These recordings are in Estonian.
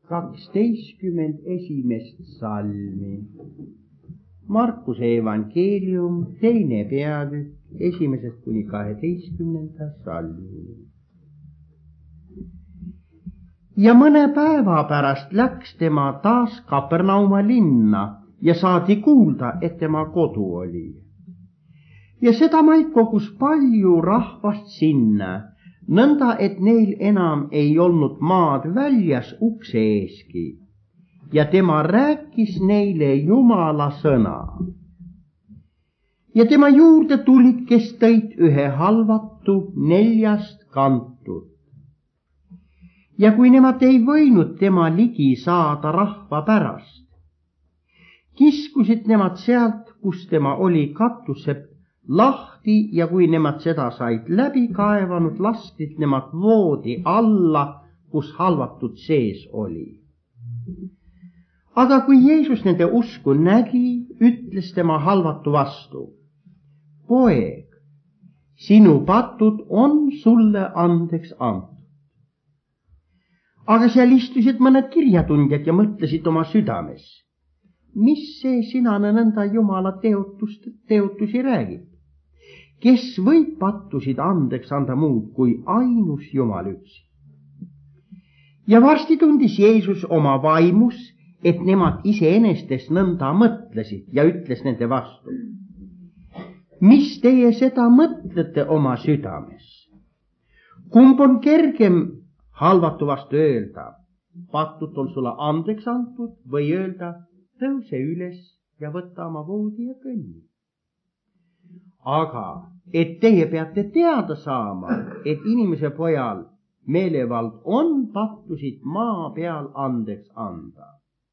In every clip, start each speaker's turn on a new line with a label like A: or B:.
A: 12. salmi. Markuse evangeelium, 2. peatükk, 1-12. salmi. Ja mõne päeva pärast läks tema taas Kapernauma linna ja saadi kuulda, et tema kodu oli. Ja sedamaid kogus palju rahvast sinna, nõnda et neil enam ei olnud maad väljas ukse eeski. Ja tema rääkis neile Jumala sõna. Ja tema juurde tulid, kes tõid ühe halvatu 4 kantud. Ja kui nemad ei võinud tema ligi saada rahva pärast, kiskusid nemad sealt, kus tema oli, katuse lahti, ja kui nemad seda said läbi kaevanud, lasksid nemad voodi alla, kus halvatud sees oli. Aga kui Jeesus nende usku nägi, ütles tema halvatu vastu: poeg, sinu patud on sulle andeks antud. Aga seal istusid mõned kirjatundjad ja mõtlesid oma südames: mis see sinane nõnda Jumala teotusi räägib? Kes võib pattusid andeks anda muud kui ainus Jumal üksi? Ja varsti tundis Jeesus oma vaimus, et nemad iseenestes nõnda mõtlesid, ja ütles nende vastu: mis teie seda mõtlete oma südames? Kumb on kergem halvatu vastu öelda: patud on sulle andeks antud, või öelda: tõuse üles ja võta oma voodi ja kõnni? Aga et teie peate teada saama, et inimese pojal meelevald on pattusid maa peal andeks anda.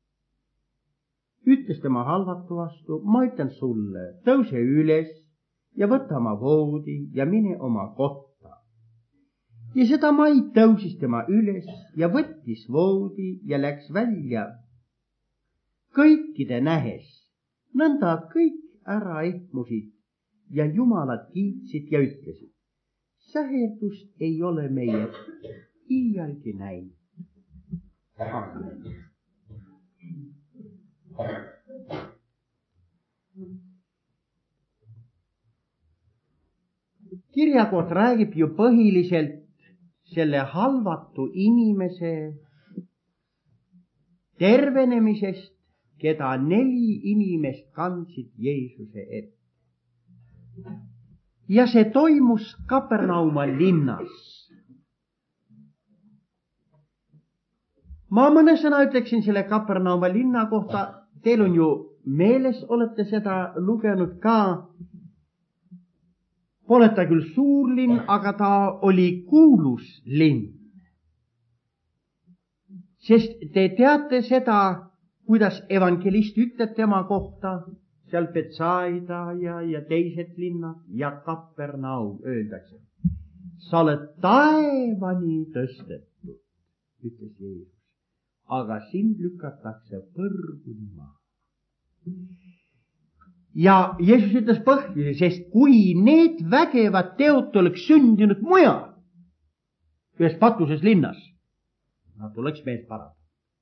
A: Ütles tema halvatu vastu: ma ütlen sulle, tõuse üles ja võta oma voodi ja mine oma kotta. Ja seda maid tõusis tema üles ja võttis voodi ja läks välja kõikide nähes, nõnda et kõik ära ehmusid ja Jumalat kiitsid ja ütlesid: säherdust ei ole meie iialgi näinud. Amen. Kirjakoht räägib ju põhiliselt selle halvatu inimese tervenemisest, keda 4 inimest kandsid Jeesuse ette. Ja see toimus Kapernauma linnas. Ma mõne sõna ütleksin selle Kapernauma linna kohta. Teil on ju meeles, olete seda lugenud ka. Pole ta küll suur linn, aga ta oli kuulus linn. Sest te teate seda, kuidas evangelist ütleb tema kohta, seal Betsaida ja teised linnad ja Kapernaum öeldakse: sa oled taevani tõstetud, ütles Jeesus, aga sind lükatakse põrguni maha. Ja Jeesus ütles põhjuse, sest kui need vägevad teod oleks sündinud mujal, ühes patuses linnas, nad oleks meelt parandanud.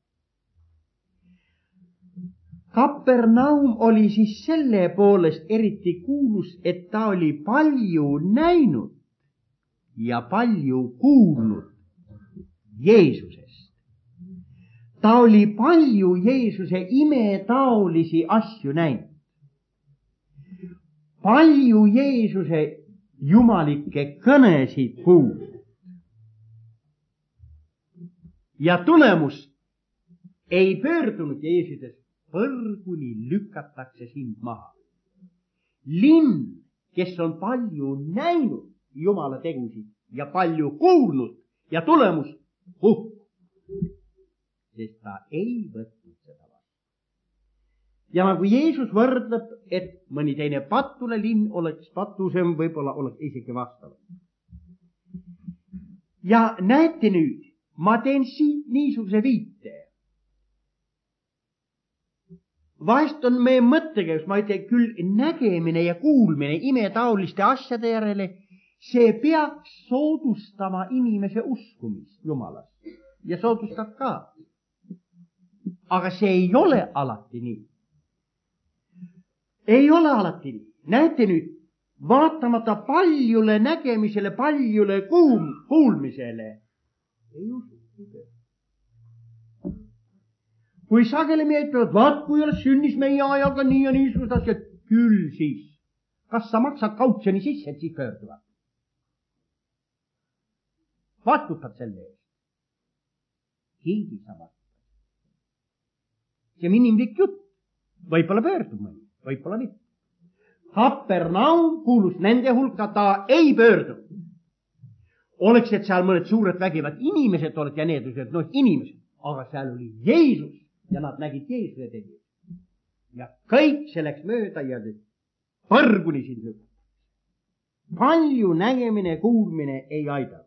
A: Kapernaum oli siis selle poolest eriti kuulus, et ta oli palju näinud ja palju kuulnud Jeesusest. Ta oli palju Jeesuse imetaolisi asju näinud. Palju Jeesuse jumalikke kõnesid kuulnud. Ja tulemus ei pöördunud Jeesuses: põrguni lükatakse sind maha. Linn, kes on palju näinud Jumala tegusid ja palju kuulnud, ja tulemus sest ta ei võtnud seda vastu. Ja nagu Jeesus võrdleb, et mõni teine patule linn oleks patusem, võib-olla oleks isegi vastav. Ja näete nüüd, ma teen siit niisuguse viite. Vahest on meie mõttekäigus, ma ütlen küll, nägemine ja kuulmine imetaoliste asjade järele, see peaks soodustama inimese uskumist Jumalas ja soodustab ka. aga see ei ole alati nii. Ei ole alati nii. Näete nüüd, vaatamata paljule nägemisele, paljule kuulmisele, ei usu. Kui sageli me ütlevad, vaat kui oleks sünnis meie ajaga nii ja niisugused asjad, küll siis. Kas sa maksad kautsjoni sisse, et siis pöörduvad? Vastutad selle eest. Keegi sa vastutad. See on inimlik jutt. Võib-olla pöördub mõni, võib-olla mitte. Kapernaum kuulus nende hulka, ta ei pöördu. Oleks, et seal mõned suured vägivad inimesed olid ja need olid, inimesed. Aga seal oli Jeesus ja nad nägid Jeesuse tegid. Ja kõik see läks mööda ja põrguni siin lükati. Palju nägemine, kuulmine ei aida.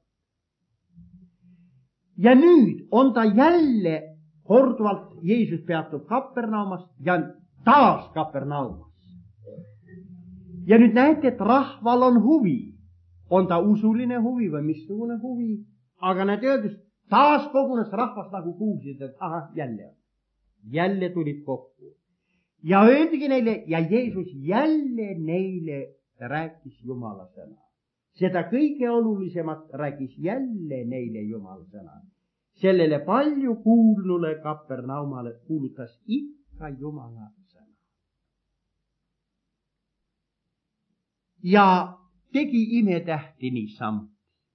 A: Ja nüüd on ta jälle korduvalt, Jeesus peatub Kapernaumas ja taas Kapernaumas. Ja nüüd näete, et rahval on huvi. On ta usuline huvi või missugune huvi? Aga näed öeldus, taas kogunes rahvas nagu kuulsid, et jälle tulid kokku. Ja öeldigi neile, ja Jeesus jälle neile rääkis Jumala sõna. Seda kõige olulisemat rääkis jälle neile Jumala sõna. Sellele palju kuulnule Kapernaumale kuulutas ikka Jumala sõna. Ja tegi imetähti niisamuti.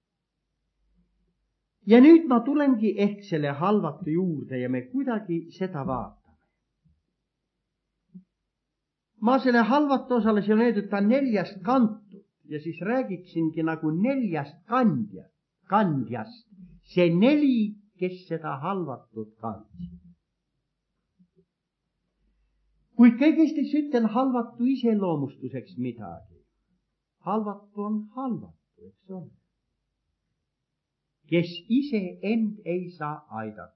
A: Ja nüüd ma tulengi ehk selle halvatu juurde ja me kuidagi seda vaatame. Ma selle halvatu osale siin öeldud, ta 4 kantud ja siis räägiksingi nagu 4 kandjast. See 4, kes seda halvatut kandsid. Kuid kõigest ütlen halvatu iseloomustuseks midagi. Halvatu on halvatu, eks ole. Kes ise end ei saa aidata.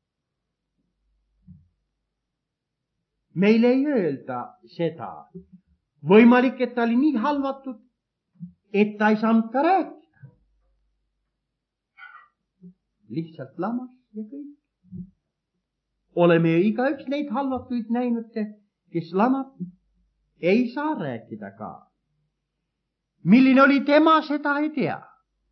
A: Meil ei öelda seda. Võimalik, et ta oli nii halvatud, et ta ei saanud ka rääkida. Lihtsalt lamas ja kõik. Oleme ju igaüks neid halvatuid näinud, kes lamab, ei saa rääkida ka. Milline oli tema, seda ei tea.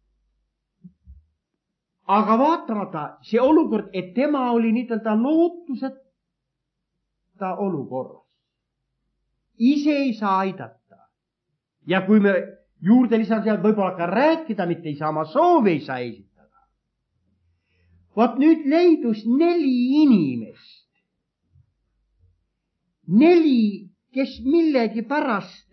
A: Aga vaatamata see olukord, et tema oli nii-öelda lootuseta olukorras. Ise ei saa aidata. Ja kui me juurde lisame seal võib-olla ka rääkida, mitte ei saa, oma soovi ei saa esitada. Vaat nüüd leidus 4 inimest. 4, kes millegi pärast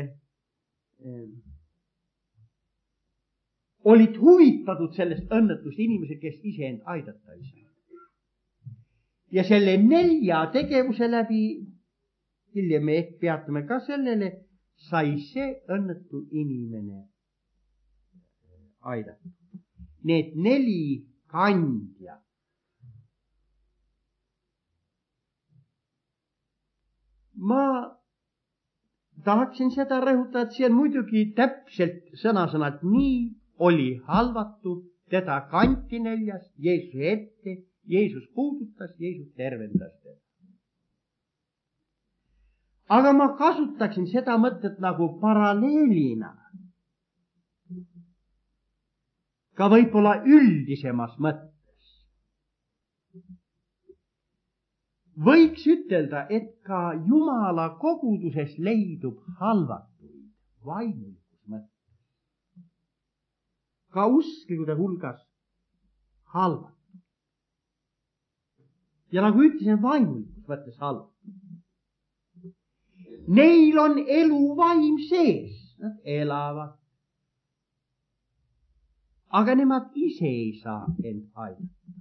A: olid huvitatud sellest õnnetust inimesed, kes iseend aidata ei saa. Ja selle 4 tegevuse läbi, hiljem me ehk peatume ka sellele, sai see õnnetu inimene aidata. Need 4 kandja. Ma tahaksin seda rõhutada, et see on muidugi täpselt sõna-sõnalt nii, oli halvatud, teda kanti 4, Jeesuse ette, Jeesus puudutas, Jeesus tervendas teda. Aga ma kasutaksin seda mõtet nagu paralleelina. Ka võib-olla üldisemas mõttes. Võiks ütelda, et ka Jumala koguduses leidub halvatuid vaimulikus mõttes. Ka usklikude hulgas halvatud. Ja nagu ütlesin, vaimulikus mõttes halvatud. Neil on eluvaim sees, nad elavad. Aga nemad ise ei saa end aidata.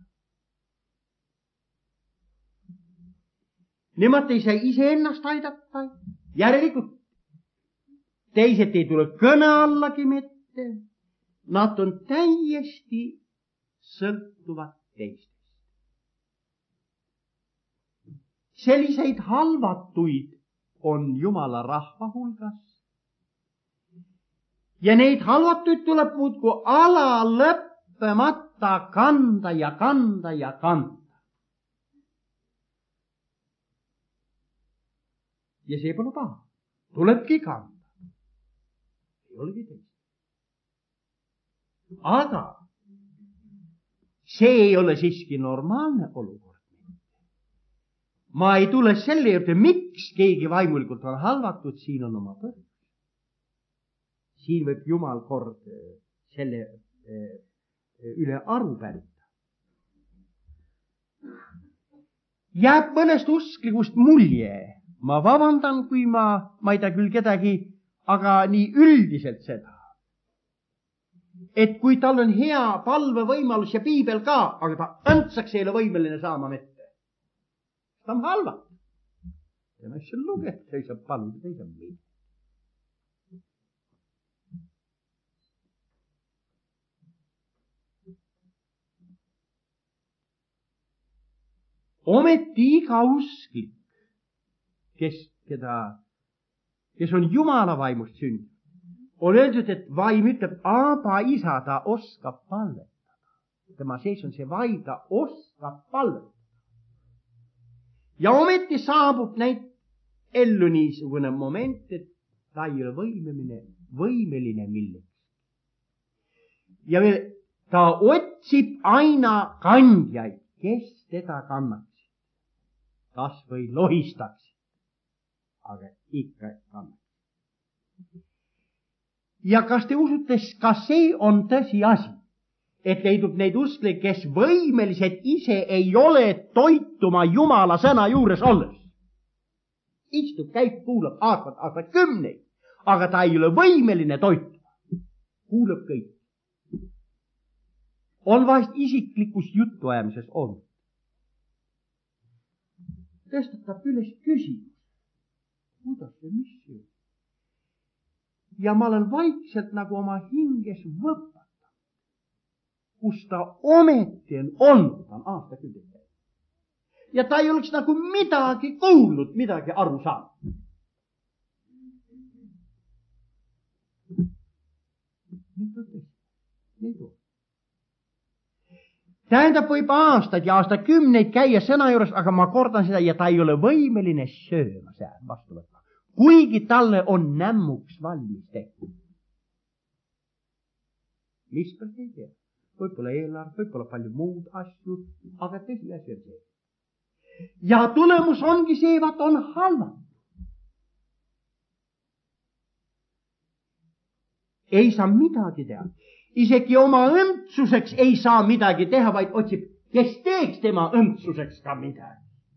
A: Nemad ei saa ise ennast aidata. Järelikult teised ei tule kõne allagi mitte. Nad on täiesti sõltuvad teistest. Selliseid halvatuid on Jumala rahva hulgas. Ja neid halvatuid tuleb muudkui ala lõppemata kanda ja kanda ja kanda. ja see pole paha. Tulebki kanda. Ei olegi teist. Aga see ei ole siiski normaalne olukord. Ma ei tule selle juurde, miks keegi vaimulikult on halvatud, siin on oma põhjus. Siin võib Jumal kord selle üle aru pärida. Jääb mõnest usklikust mulje. Ma vabandan, kui ma ei tea küll kedagi, aga nii üldiselt seda. Et kui tal on hea palvevõimalus ja piibel ka, aga ta õndsaks ei ole võimeline saama mette. Ta on halvatud. Ja mis see lugeda, ei saa paluda, ei saa midagi. Ometi iga usklik, kes on Jumala vaimust sündinud, on öeldud, et vaim ütleb, Aba isa, ta oskab palvetada. Tema sees on see vaim, ta oskab palvetada. Ja ometi saabub neid ellu niisugune moment, et ta ei ole võimeline milleks. Ja veel, ta otsib aina kandjaid, kes teda kannaksid. Kas või lohistaksid, aga ikka kannaksid. Ja kas te usute, kas see on tõsi asi, et leidub neid usklikke, kes võimelised ise ei ole toituma Jumala sõna juures olles? Istub, käib, kuulab aastakümneid, aga ta ei ole võimeline toituma. Kuulab kõik. On vahest isiklikus jutuajamises olnud. Tõstatab üles küsimus. Kuidas see, mis see? Ja ma olen vaikselt nagu oma hinges võpatav, kus ta ometi on olnud aastakümneid. Ja ta ei oleks nagu midagi kuulnud, midagi aru saanud. Nii tuleb. Tähendab, võib aastaid ja aastakümneid käia sõna juures, aga ma kordan seda, ja ta ei ole võimeline sööma seal vastu võtma. Kuigi talle on nämmuks valmis tehtud. Mispärast ei tea? Võib-olla eelarv, võib-olla palju muud asju, aga tõsiasi on see. Ja tulemus ongi see, vaat on halvad. Ei saa midagi teha. Isegi oma õndsuseks ei saa midagi teha, vaid otsib, kes teeks tema õndsuseks ka midagi.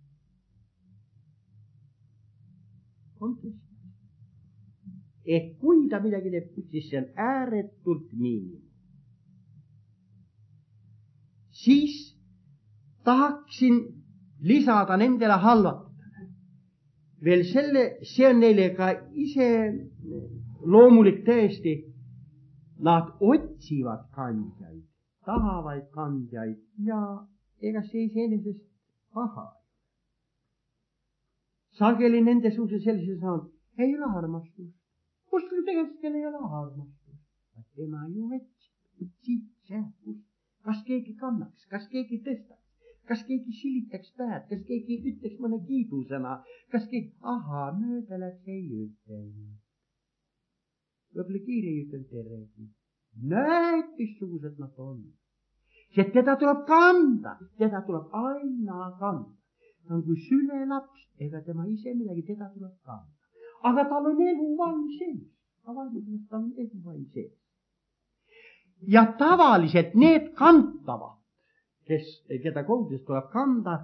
A: Et kui ta midagi teeb, siis see on ääretult miinimum. Siis tahaksin lisada nendele halvatudele. Veel see on neile ka ise loomulik tõesti. Nad otsivad kandjaid, tahavad kandjaid ja ega see iseenesest paha. Sageli nende suuse sellise saanud, ei ole armastus. Kust küll tegelikult ei ole armastus? Tema ju otsib, siit. Kas keegi kannaks, kas keegi tõstaks, kas keegi silitaks päed, kas keegi ütleks mõne kiidusõna, kas keegi, mööda läks ei ütle. Võib-olla kiire ei ütel teregi. Näed, missugused nad on. Sest teda tuleb kanda, teda tuleb aina kanda. Ta on kui sülelaps, ega tema ise midagi, teda tuleb kanda. Aga tal on eluvaim sees. Tal on eluvaim sees. Ja tavaliselt need kantavad, keda kohustusest tuleb kanda,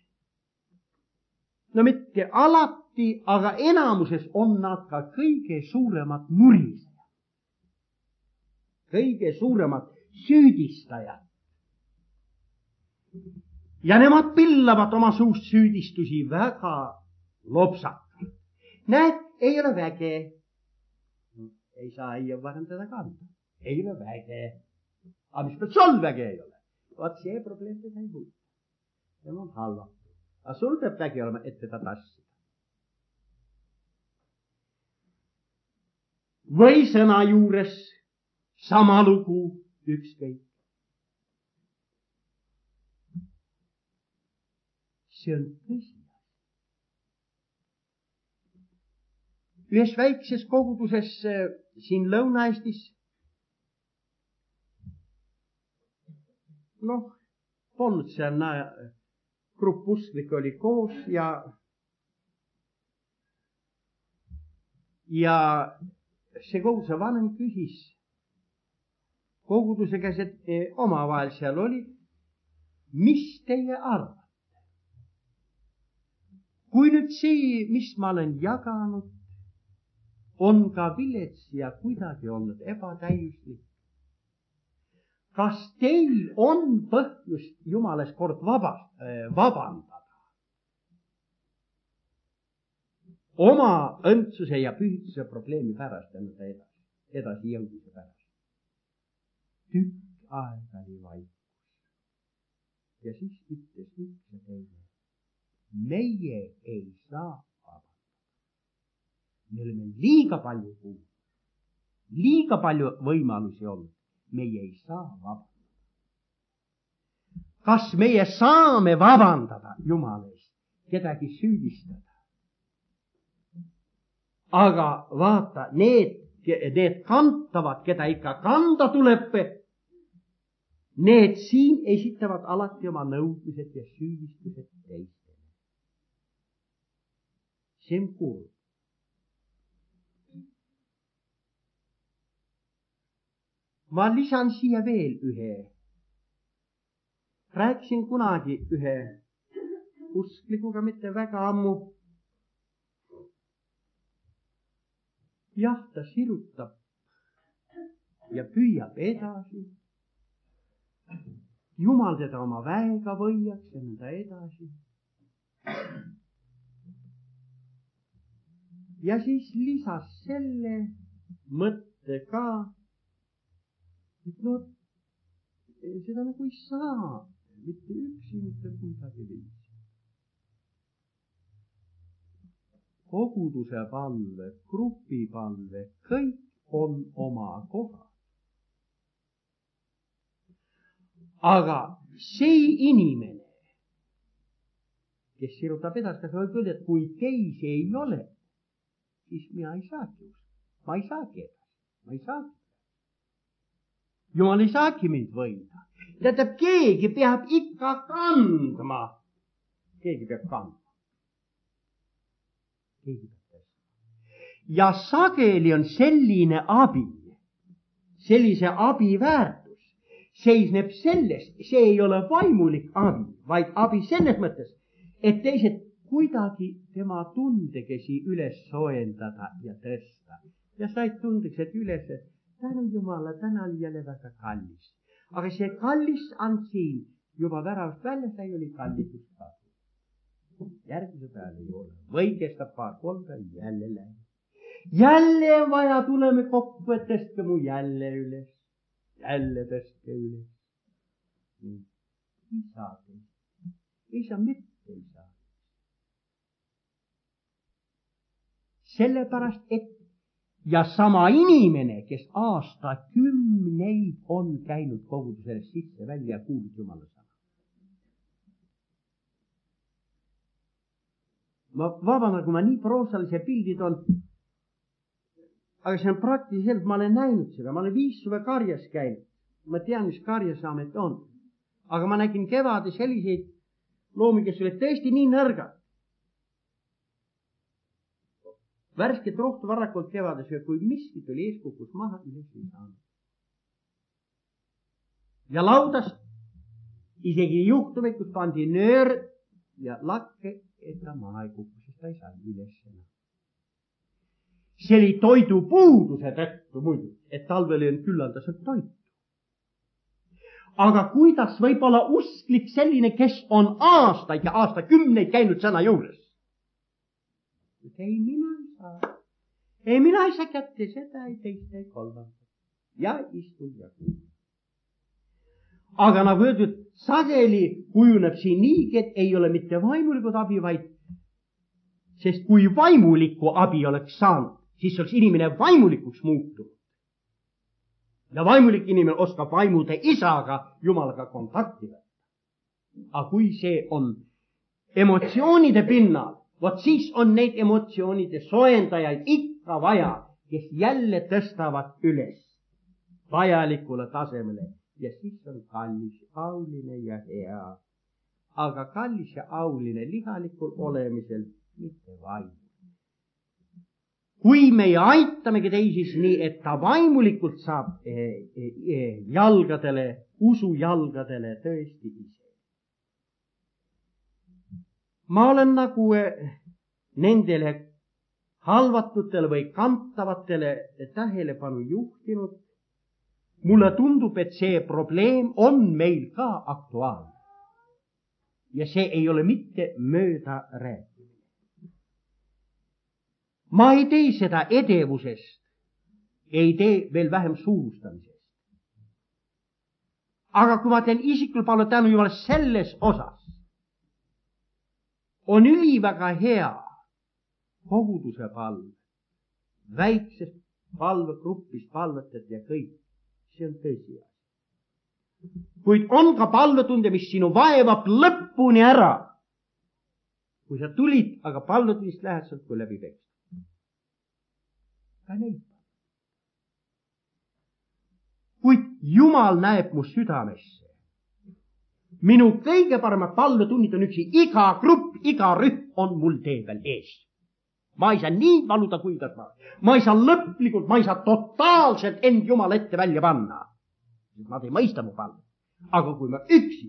A: no mitte alati, aga enamuses on nad ka kõige suuremad nurised. Kõige suuremad süüdistajad. Ja nemad pillavad oma suust süüdistusi väga lopsakalt. Näed, ei ole väge. Ei saa ei varem teda kanda. Ei ole väge. Aga mis peab sul väge ei ole? Vaat see probleem teda ei puutu. Tema on halvatud. Aga sul peab väge olema, et teda tassida. Või sõna juures sama lugu ükskõik. See on tõsi. ühes väikses koguduses siin Lõuna-Eestis, polnud seal grupp usklik oli koos ja see koguduse vanem küsis koguduse käes, et omavahel seal oli, mis teie arvate? Kui nüüd see, mis ma olen jaganud, on ka vilets ja kuidagi olnud ebatäiuslik, kas teil on põhjust Jumalast kord vabandada oma õndsuse ja pühitsuse probleemi pärast ja nõnda edasi jõudmise pärast? Tükk aega oli vaikus. Ja siis ütles üks ja teine, meie ei saa vabandada. Me oleme liiga palju kuulnud, liiga palju võimalusi olnud. Meie ei saa vabandada. Kas meie saame vabandada Jumala eest, kedagi süüdistada? Aga vaata, need kantavad, keda ikka kanda tuleb, need siin esitavad alati oma nõudmised ja süüdistused teistele. See on kurb. Ma lisan siia veel ühe. Rääkisin kunagi ühe usklikuga, mitte väga ammu. Jah, ta sirutab ja püüab edasi. Jumal teda oma väega võiaks ja nõnda edasi. Ja siis lisas selle mõtte ka, et seda nagu ei saa, mitte üksi, mitte kuidagi viisi. Koguduse palve, grupipalve, kõik on oma kohal. Aga see inimene, kes sirutab edasi, kas võib öelda, et kui teisi ei ole, siis mina ei saagi usk. Ma ei saagi edasi. Ma ei saagi. Jumal ei saagi mind võida. Tähendab, keegi peab ikka kandma. Keegi peab kandma. Keegi peab tõstma. Ja sageli on selline abi, sellise abi väärtus seisneb selles, see ei ole vaimulik abi, vaid abi selles mõttes, et teised kuidagi tema tundekesi üles soojendada ja tõsta. Ja said tundeks, et üles, tänu Jumala, täna oli jälle väga kallis. Aga see kallis andsin juba väravast välja, sai oli kallikus kasu. Järgmise peale ei ole. Või kestab paar-kolm päev, jälle lähe. Jälle vaja, tuleme kokku, et tõstke mu jälle üles. Jälle tõstke üles. Ei saa teist. Ei saa mitte, ei saa. Sellepärast, et ja sama inimene, kes aastakümneid on käinud kogudusele sisse välja ja kuulnud Jumala sõna. Ma vabandan, kui ma nii proosalise pildid on, aga see on praktiliselt, ma olen näinud seda, ma olen 5 suve karjas käinud. Ma tean, mis karjasaamet on. Aga ma nägin kevade selliseid loomi, kes olid tõesti nii nõrgad. Värsket rohtu varakult kevades, kui miskit oli ees kukkus maha, üles ei saanud. Ja laudast isegi juhtumid, kus pandi nöör ja lakke, et ta maha ei kukkus, sest ta ei saa üles. See oli toidu puuduse tõttu muidu, et talvel ei olnud küllaldaselt toitu. Aga kuidas võib olla usklik selline, kes on aastaid ja aastakümneid käinud sõna juures? Ei, mina ei saa. Ei, mina ei saa kätte seda, ei teist, ei kolmandat. Ja istun ja kuulun. Aga nagu öeldud, sageli kujuneb siin nii, et ei ole mitte vaimulikud abi, vaid sest kui vaimulikku abi oleks saanud, siis oleks inimene vaimulikuks muutunud. Ja vaimulik inimene oskab vaimude isaga, Jumalaga kontakti võtta. Aga kui see on emotsioonide pinnal, vot siis on neid emotsioonide soojendajaid ikka ikka vaja, kes jälle tõstavad üles vajalikule tasemele ja siis on kallis, auline ja hea. Aga kallis ja auline lihalikul olemisel, mitte vaimul. Kui me aitamegi teisis nii, et ta vaimulikult saab jalgadele, usu jalgadele tõesti ise. Ma olen nagu nendele halvatutele või kantavatele tähelepanu juhtinud. Mulle tundub, et see probleem on meil ka aktuaalne. Ja see ei ole mitte mööda rääkimine. Ma ei tee seda edevusest, ei tee veel vähem suurustamisest. Aga kui ma teen isikul palve tänu Jumal selles osas, on üliväga hea koguduse palve, väiksest palvegrupist palvetajad ja kõik. See on tõsi. Kuid on ka palvetunde, mis sinu vaevab lõpuni ära. Kui sa tulid, aga palvetundist lähed sealt kui läbi peksta. Ka neid. Kuid Jumal näeb mu südamesse. Minu kõige paremad palvetunnid on üksi. Iga grupp, iga rühm on mul tee peal ees. Ma ei saa nii valuda kuidas ma ei saa lõplikult, ma ei saa totaalselt end Jumala ette välja panna. Nad ei mõista mu palve. Aga kui ma üksi,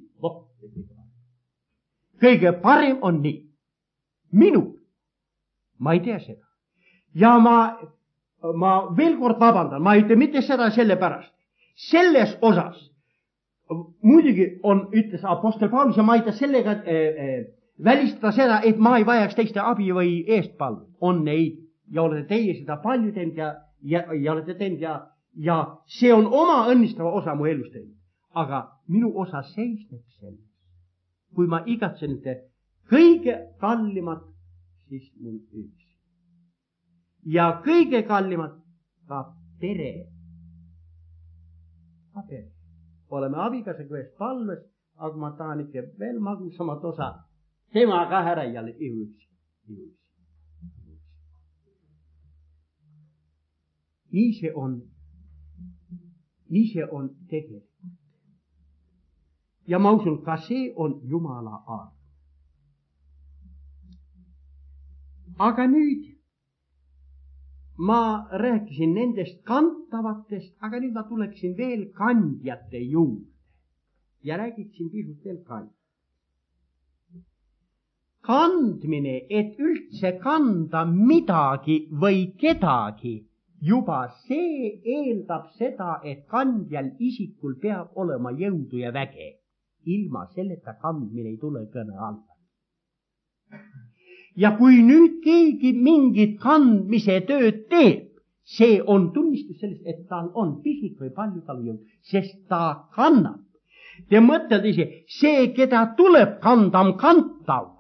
A: kõige parem on nii. Minu, ma ei tea seda. Ja ma veel kord vabandan, ma ei tee mitte seda sellepärast. Selles osas, muidugi on, ütles apostel Paulus, ja ma ei tea sellega välistada seda, et ma ei vajaks teiste abi või eestpalve. On neid ja olete teie seda palju teinud ja olete teinud ja see on oma õnnistava osa mu elust teinud. Aga minu osa seisneb selles. Kui ma igatsen kõige kallimat, siis mul üks. Ja kõige kallimat ka pere. Ka pere. Oleme abikaasega ühes palves, aga ma tahan ikka veel magusamat osa. Tema ka ära jälle ihuks. Nii see on tegelikult. Ja ma usun, ka see on Jumala arv. Aga nüüd ma rääkisin nendest kantavatest, aga nüüd ma tuleksin veel kandjate juurde ja räägiksin pisut veel kandjate. Kandmine, et üldse kanda midagi või kedagi, juba see eeldab seda, et kandjal isikul peab olema jõudu ja väge. Ilma selleta kandmine ei tule kõne alla. Ja kui nüüd keegi mingit kandmise tööd teeb, see on tunnistus sellest, et tal on pisut või palju tal jõud, sest ta kannab. Te mõtlete ise, see, keda tuleb kanda, on kantav.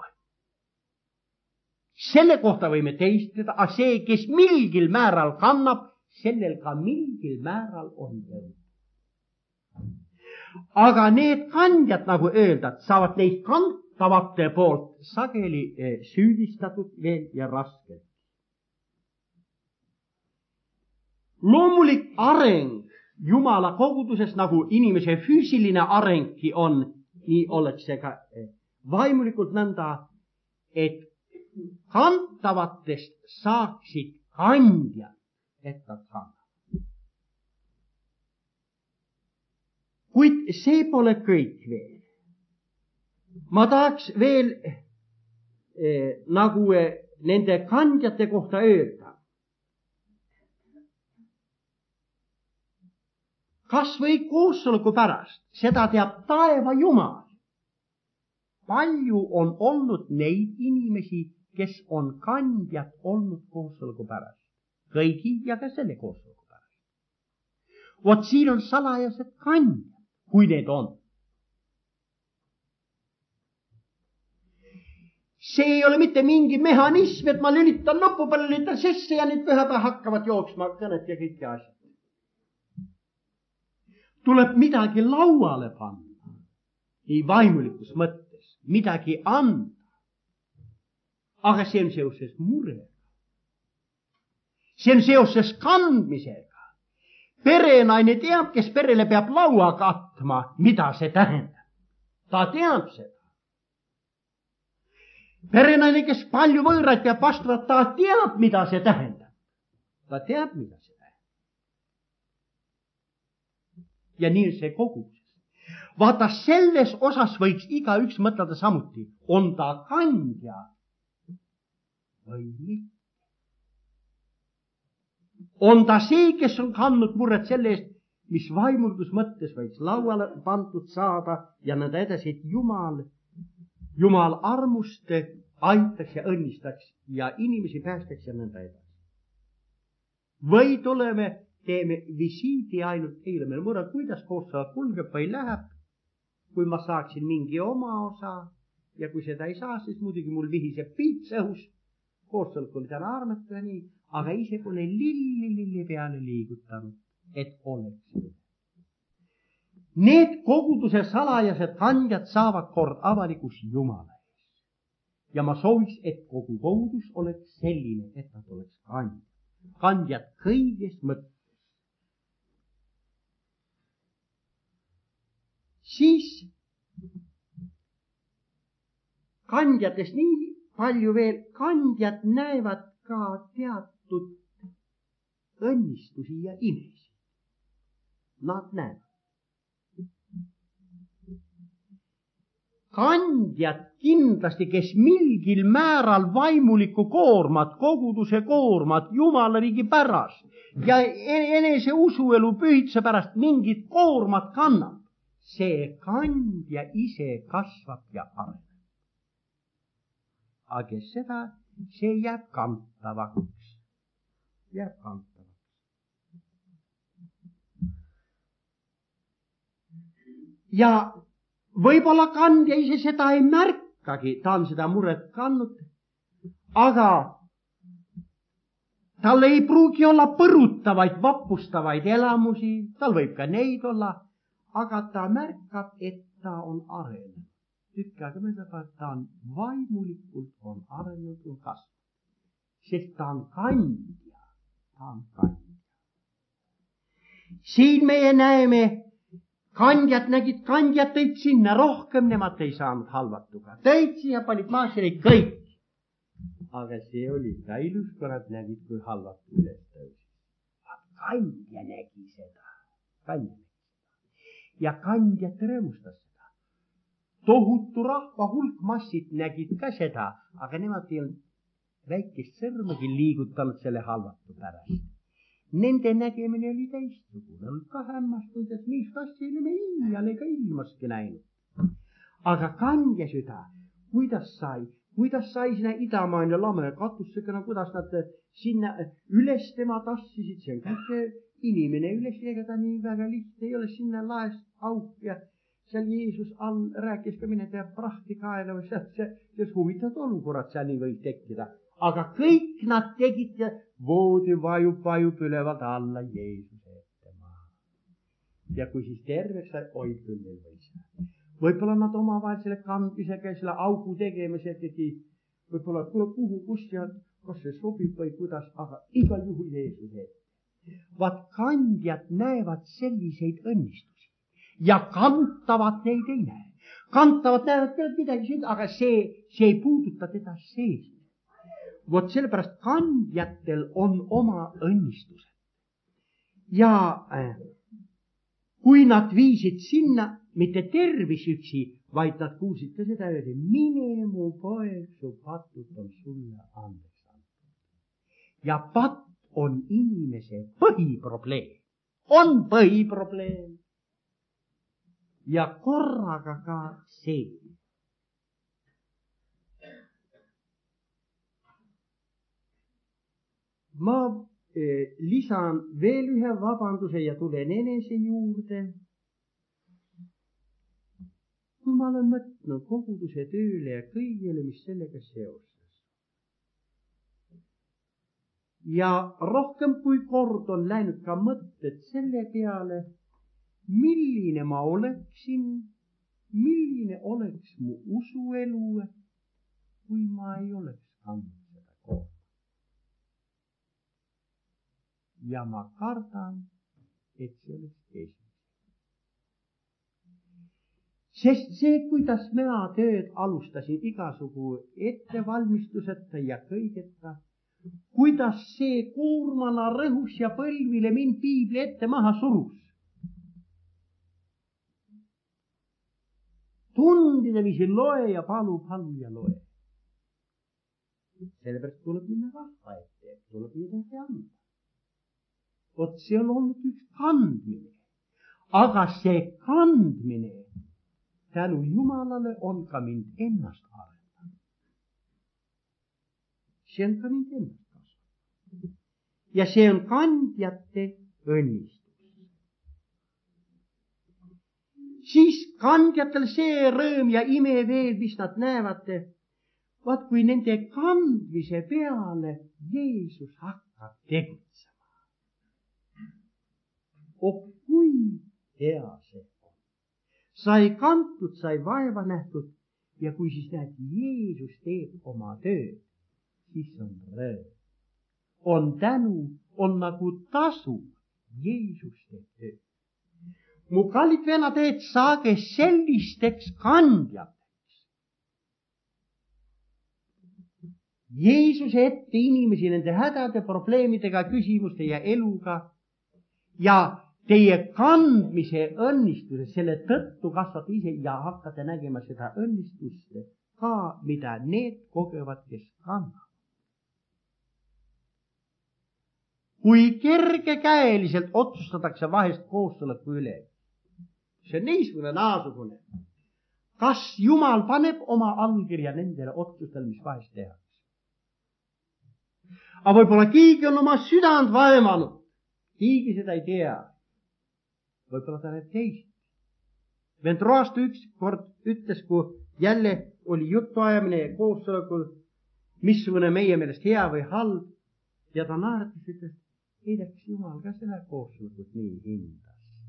A: Selle kohta võime teistada, aga see, kes mingil määral kannab, sellel ka mingil määral on jõud. Aga need kandjad, nagu öeldad, saavad neid kantavate poolt sageli süüdistatud veel ja raskelt. Loomulik areng Jumala koguduses, nagu inimese füüsiline arengki on, nii ollakse ka vaimulikult nõnda, et kantavatest saaksid kandjad, et nad kannavad. Kuid see pole kõik veel. Ma tahaks veel nagu nende kandjate kohta öelda. Kas või koosoleku pärast, seda teab taeva Jumal. Palju on olnud neid inimesi, kes on kandjad olnud koosoleku pärast. Kõigi ja ka selle koosoleku pärast. Vot siin on salajased kandjad, kui need on. See ei ole mitte mingi mehhanism, et ma lülitan nupu peale, lülitan sisse ja nüüd pühapäev hakkavad jooksma kõnet ja kõiki asjad. Tuleb midagi lauale panna, nii vaimulikus mõttes, midagi anda. Aga see on seoses murega. See on seoses kandmisega. Perenaine teab, kes perele peab laua katma, mida see tähendab. Ta teab seda. Perenaine, kes palju võõraid peab vastu, ta teab, mida see tähendab. Ta teab, mida see tähendab. Ja nii see koguduses. Vaata, selles osas võiks igaüks mõtelda samuti. On ta kandja või mitte? On ta see, kes on kandnud murret selle eest, mis vaimulgus mõttes võiks lauale pandud saada ja nõnda edasi, et Jumal armust aitaks ja õnnistaks ja inimesi päästaks ja nõnda edasi. Või tuleme, teeme visiidi ainult eile meil mure, kuidas koosolek kulgeb või läheb, kui ma saaksin mingi oma osa ja kui seda ei saa, siis muidugi mul vihiseb piits õhus. Koosolek oli täna armatu ja nii, aga ise pole lilli peale liigutanud, et oleks. Need koguduse salajased kandjad saavad kord avalikus Jumala ees. Ja ma sooviks, et kogu kogudus oleks selline, et nad oleks kandjad. Kandjad kõiges mõttes. Siis kandjatest nii palju veel, kandjad näevad ka teatud õnnistusi ja imesid. Nad näevad. Kandjad kindlasti, kes mingil määral vaimulikku koormat, koguduse koormat, Jumala riigi pärast ja enese usuelu pühituse pärast mingit koormat kannab, see kandja ise kasvab ja areneb. Aga kes seda, see jääb kantavaks. Jääb kantavaks. Ja võib-olla kandja ise seda ei märkagi, ta on seda muret kandnud, aga tal ei pruugi olla põrutavaid, vapustavaid elamusi, tal võib ka neid olla, aga ta märkab, et ta on arenenud. Tükk aega mõtleb, et ta on vaimulikult on arenenud ja kasvanud. Sest ta on kandja. Ta on kandja. Siin meie näeme, kandjad nägid, kandjad tõid sinna rohkem, nemad ei saanud halvatuga. Tõid siia, panid maasile kõik. Aga see oli ka ilus, kui nad nägid, kui halvatu üles tõusid. Kandja nägi seda. Kandja nägi seda. Ja kandjat rõõmustas seda. Tohutu rahva hulk massid nägid ka seda, aga nemad ei olnud väikest sõrmegi liigutanud selle halvatu pärast. Nende nägemine oli teistsugune, oli ka hämmastunud, et niist asja ei ole me iial ega ilmaski näinud. Aga kandja süda, kuidas sai sinna idamaine lame katusega, kuidas nad sinna üles tema tassisid, see on kõik inimene üles, ega ta nii väga lihtne ei ole, sinna laest auk ja seal Jeesus all rääkis ka mine tea prahti kaela või see huvitav olukorrad seal nii võib tekkida. Aga kõik nad tegid ja voodi vajub ülevalt alla Jeesuse ette maa. Ja kui siis terveks sai, oi küll neil võis. Võib-olla nad omavahel selle kandmisega ja selle augu tegemise tegi, võib-olla kus ja kas see sobib või kuidas, aga igal juhul Jeesuse ette. Vaat kandjad näevad selliseid õnnistusi. Ja kantavad neid ei näe. Kantavad näevad küll midagi, aga see ei puuduta teda sees. Vot sellepärast kandjatel on oma õnnistused. Ja kui nad viisid sinna, mitte tervis üksi, vaid nad kuulsid ka seda, et mine mu poeg, su patud on sulle andeks antud. Ja patt on inimese põhiprobleem. On põhiprobleem. Ja korraga ka see. Ma lisan veel ühe vabanduse ja tulen enese juurde. Kui ma olen mõtnud koguduse tööle ja kõigile, mis sellega seoses. Ja rohkem kui kord on läinud ka mõtted selle peale, milline ma oleksin, milline oleks mu usuelu, kui ma ei oleks kandnud seda koormat. ja ma kardan, et see oleks esimene. Sest see, kuidas mina tööd alustasin igasugu ettevalmistuseta ja kõigeta, kuidas see koormana rõhus ja põlvile mind piibli ette maha surus. Tundide viisi loe ja palu ja loe. Sellepärast tuleb minna rahva ette, tuleb midagi anda. Vot see on olnud üks kandmine. Aga see kandmine tänu Jumalale on ka mind ennast arendanud. See on ka mind ennast kasvanud. Ja see on kandjate õnnistus. Siis kandjatel see rõõm ja ime veel, mis nad näevad, vaat kui nende kandmise peale Jeesus hakkab tegutsema. Oh, kui hea see on. Sai kantud, sai vaeva nähtud ja kui siis näed, Jeesus teeb oma tööd, siis on rõõm. On tänu, on nagu tasu. Jeesus teeb tööd. Mu kallid vennad, et saage sellisteks kandjateks. Jeesuse ette inimesi nende hädade, probleemidega, küsimuste ja eluga ja teie kandmise õnnistuse, selle tõttu kasvate ise ja hakkate nägema seda õnnistust ka, mida need kogevad, kes kannavad. Kui kergekäeliselt otsustatakse vahest koosoleku üle, see on niisugune naasugune. Kas Jumal paneb oma allkirja nendele otsustele, mis vahest tehakse? Aga võib-olla keegi on oma südant vaevanud. Keegi seda ei tea. Võib-olla ta näeb teist. Vend Roastu üks kord ütles, kui jälle oli jutuajamine koosolekul, missugune meie meelest hea või halb, ja ta naerdas, ütles, heidaks Jumal ka selle koosolekut nii hindas.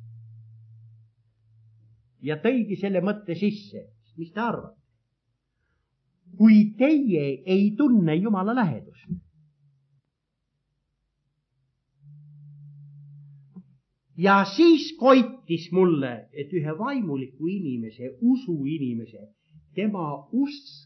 A: Ja tõigi selle mõtte sisse. Mis te arvate? Kui teie ei tunne Jumala lähedust, ja siis koitis mulle, et ühe vaimuliku inimese, usuinimese, tema usk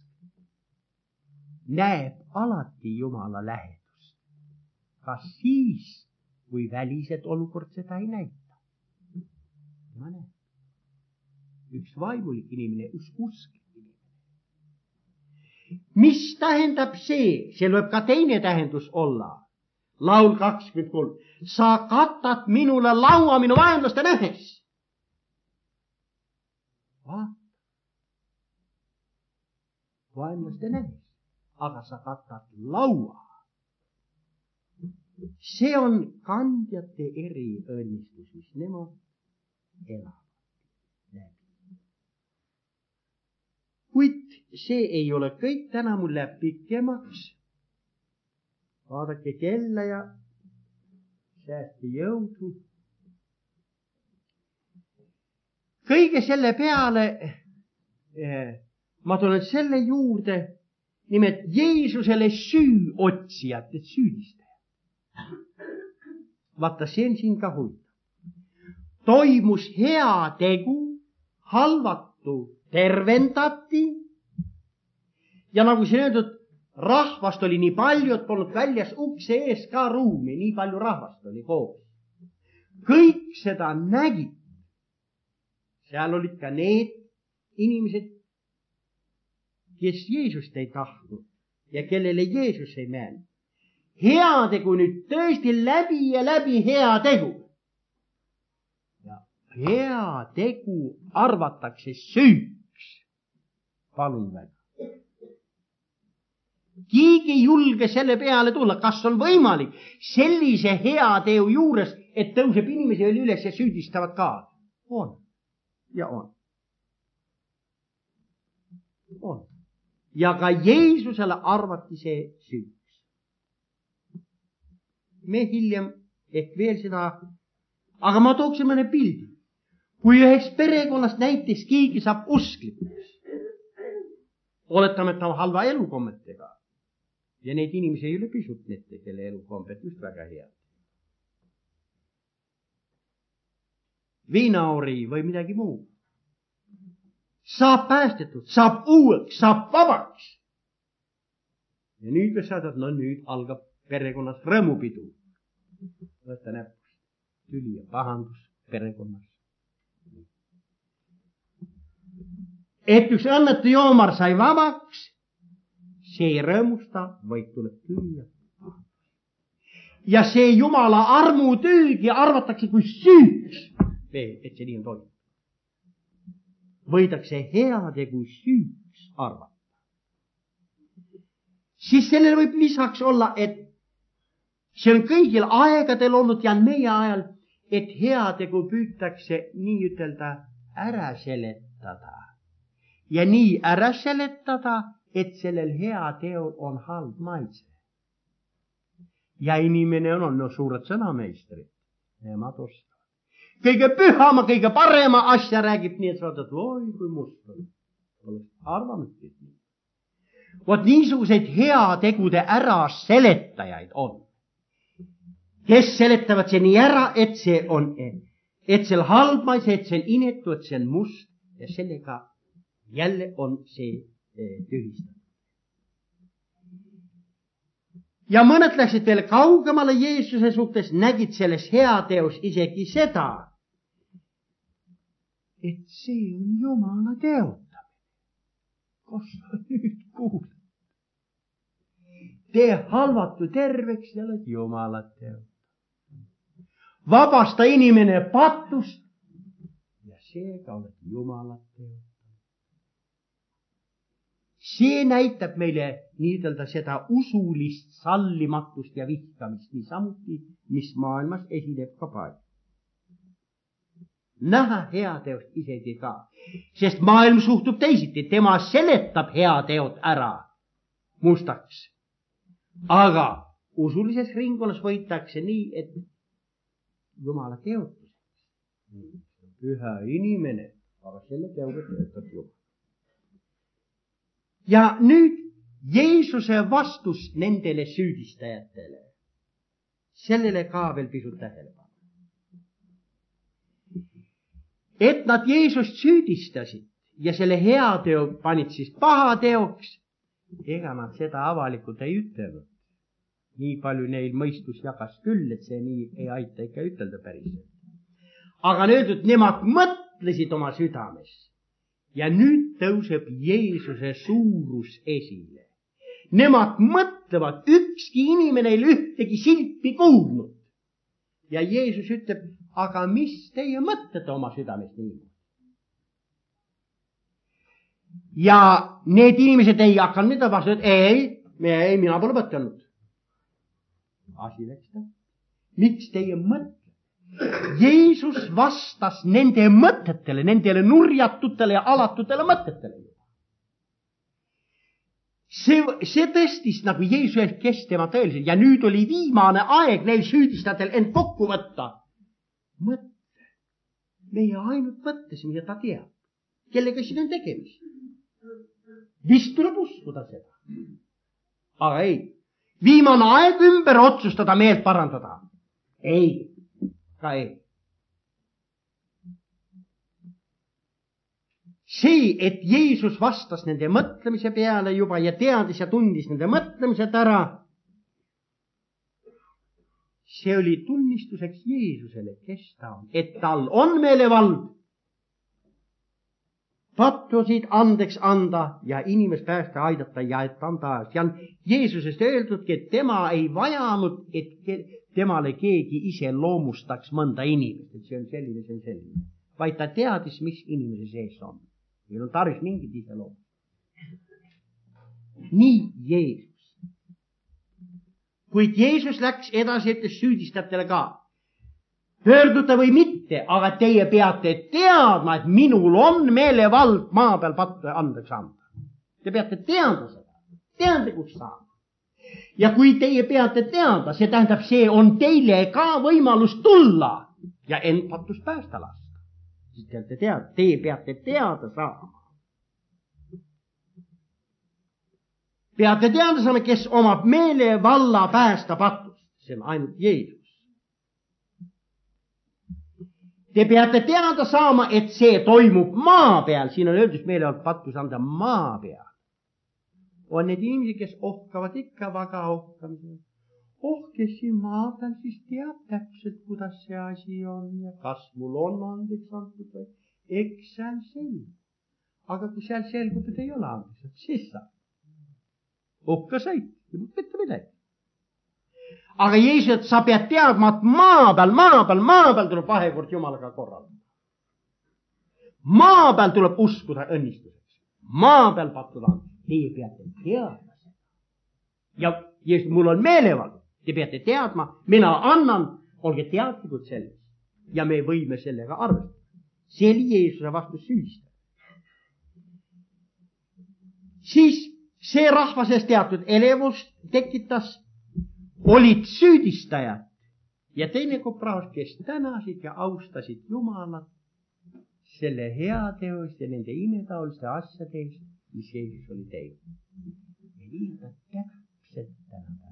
A: näeb alati Jumala lähedust. Kas siis, kui välised olukord seda ei näita? Ma näen. Üks vaimulik inimene, usklik inimene. Mis tähendab see? See võib ka teine tähendus olla. Laul 23. Sa katad minule laua minu vaenlaste nähes. Vaenlaste nähes. Aga sa katad laua. See on kandjate eriõnnistus, mis nemad elavad. Kuid see ei ole kõik, täna mul läheb pikemaks. Vaadake kella ja säästi jõudu. Kõige selle peale ma tulen selle juurde, nimelt Jeesusele süü otsijad, et süüdistajad. Vaata, see on siin ka huvitav. Toimus hea tegu, halvatu tervendati ja nagu siin öeldud, rahvast oli nii palju, et polnud väljas ukse ees ka ruumi, nii palju rahvast oli koos. Kõik seda nägid. Seal olid ka need inimesed, kes Jeesust ei tahtnud ja kellele Jeesus ei meeldinud. Hea tegu nüüd tõesti läbi ja läbi hea tegu. Ja hea tegu arvatakse süüks. Palun väga. Keegi ei julge selle peale tulla. Kas on võimalik sellise hea teo juures, et tõuseb inimesi veel üles ja süüdistavad ka? On. Ja on. On. Ja ka Jeesusele arvati see süüks. Me hiljem ehk veel seda, aga ma tooksin mõne pildi. Kui üheks perekonnast näiteks keegi saab usklikuks, oletame, et ta on halva elukommetega ja neid inimesi ei ole pisut nette, kelle elukombed just väga head. viinaori või midagi muud. Saab päästetud, saab uueks, saab vabaks. Ja nüüd me saadad, no nüüd algab perekonnas rõõmupidu. Võta näpust, tüli ja pahandus perekonnas. Et üks õnnetu joomar sai vabaks, see ei rõõmusta, vaid tuleb tüli ja pahandus. Ja see Jumala armutüügi arvatakse kui süüks. Veel, et see nii on toimunud. Võidakse heategu süüks arvata. Siis sellele võib lisaks olla, et see on kõigil aegadel olnud ja meie ajal, et heategu püütakse nii ütelda ära seletada. Ja nii ära seletada, et sellel heateol on halb maitse. Ja inimene on suured sõnameistrid. Nemad ostavad. Kõige pühama, kõige parema asja räägib nii, et sa vaatad, oi kui must on. Oleks arvanudki nii. Vot niisuguseid heategude ära seletajaid on. Kes seletavad see nii ära, et see on, et see on halb maitse, et see on inetu, et see on must ja sellega jälle on see tühistatud. Ja mõned läksid veel kaugemale Jeesuse suhtes, nägid selles heateos isegi seda, et see on Jumala teotamine. Kas sa nüüd kuuled? Tee halvatu terveks ja oled Jumalat teotamine. Vabasta inimene patust ja seega oled Jumalat teotamine. See näitab meile nii-ütelda seda usulist sallimatust ja vihkamist, niisamuti, mis maailmas esineb ka palju. Näha heateost isegi ka, sest maailm suhtub teisiti, tema seletab heateod ära mustaks. Aga usulises ringkonnas võitakse nii, et Jumala teotuseks. Püha inimene, aga selle teoga teotab Jumal. Ja nüüd Jeesuse vastus nendele süüdistajatele. Sellele ka veel pisut tähelepanu. Et nad Jeesust süüdistasid ja selle heateo panid siis pahateoks, ega nad seda avalikult ei ütelnud. Nii palju neil mõistus jagas küll, et see nii ei aita ikka ütelda päriselt. Aga on öeldud, nemad mõtlesid oma südames. Ja nüüd tõuseb Jeesuse suurus esile. Nemad mõtlevad, ükski inimene ei ühtegi silpi kuulnud. Ja Jeesus ütleb, aga mis teie mõtlete oma südames niimoodi? Ja need inimesed ei hakanud mida vastu, et ei, mina pole mõtelnud. Asi läks ta. Miks teie mõtlete? Jeesus vastas nende mõtetele, nendele nurjatutele ja alatutele mõtetele. See tõstis nagu Jeesus, kes tema tõeliselt. Ja nüüd oli viimane aeg neil süüdistajatel end kokku võtta. Mõtle. Meie ainult mõtlesime ja ta teab. Kellega siin on tegemist? Vist tuleb uskuda seda. Aga ei. Viimane aeg ümber otsustada, meelt parandada. Ei. Ka ei. See, et Jeesus vastas nende mõtlemise peale juba ja teadis ja tundis nende mõtlemised ära, see oli tunnistuseks Jeesusele, kes ta on, et tal on meelevald pattusid andeks anda ja inimest päästa aidata ja et anda ajast. Ja on Jeesusest öeldudki, et tema ei vajanud, et temale keegi ise loomustaks mõnda inimest, et see on selline, vaid ta teadis, mis inimese sees on. Meil on tarvis mingit iseloom. Nii Jeesus. Kuid Jeesus läks edasi, ütles süüdistajatele ka, pöörduda või mitte, aga teie peate teadma, et minul on meelevald maa peal patte andeks anda. Te peate teada seda, teadlikuks saama. Ja kui teie peate teada, see tähendab, see on teile ka võimalus tulla ja end patust päästa lasta. Siis teie peate teada saama. Peate teada saama, kes omab meelevalla päästa patust. See on ainult Jeesus. Te peate teada saama, et see toimub maa peal. Siin on öeldus meelevald pattus anda maa peal. On need inimesed, kes ohkavad ikka väga ohkamisel. Kes siin maa peal siis teab täpselt, kuidas see asi on ja kas mul on andeks antud või. Eks seal selgub. Aga kui seal selgub, et ei ole andeks, siis saab. Ohka said, ei mõtle midagi. Aga Jeesus, et sa pead teadma, et maa peal tuleb vahekord Jumalaga korraldada. Maa peal tuleb uskuda õnnistuseks. Maa peal pattuda andeks. Teie peate teadma seda. Ja Jeesus, mul on meelevald. Te peate teadma, mina annan, olge teadlikud sellest. Ja me võime sellega arvestada. See oli Jeesuse vastu süüdistada. Siis see rahvases teatud elevust tekitas, olid süüdistajad ja teine kopraas, kes tänasid ja austasid Jumalat selle heateost ja nende imetaoliste asjade eest, mis Jeesus oli teinud. Ja nii ta täpselt tänapäeval.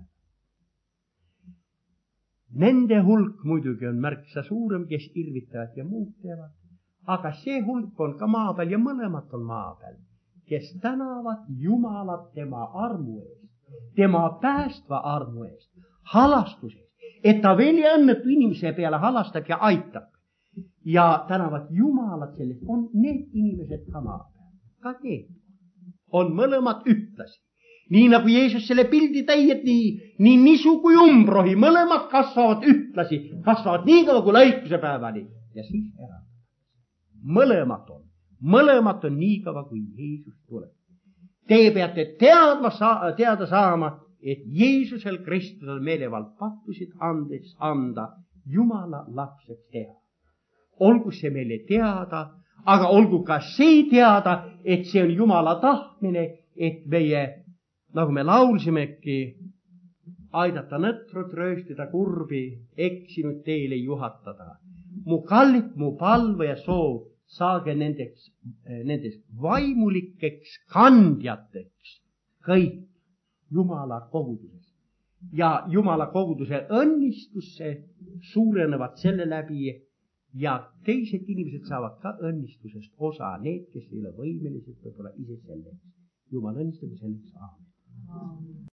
A: Nende hulk muidugi on märksa suurem, kes irvitavad ja muud teevad, aga see hulk on ka maa peal ja mõlemad on maa peal, kes tänavad Jumalat tema armu eest, tema päästva armu eest, halastusest, et ta veel ja õnnetu inimese peale halastab ja aitab. Ja tänavad Jumalat sellest, on need inimesed ka maa peal, ka need on mõlemad ütlasi. Nii nagu Jeesus selle pildi tõi, et nii nisu kui umbrohi, mõlemad kasvavad ütlasi, kasvavad nii kaua kui lõikuse päevani ja siis eraldavad. Mõlemad on nii kaua kui Jeesus tuleb. Te peate teada saama, et Jeesusel Kristusel meelevald pattusid andeks anda Jumala lapseks teha. Olgu see meile teada, aga olgu ka see teada, et see on Jumala tahtmine, et meie, nagu me laulsimegi, aidata nõtrut, rööstida kurbi, eksinud teile juhatada. Mu kallid, mu palve ja soov, saage nendeks vaimulikeks kandjateks kõik Jumala koguduses. Ja Jumala koguduse õnnistusse suurenevad selle läbi ja teised inimesed saavad ka õnnistusest osa, need, kes ei ole võimelised võib-olla ise selleks. Jumal õnnistab selleks. Aamen.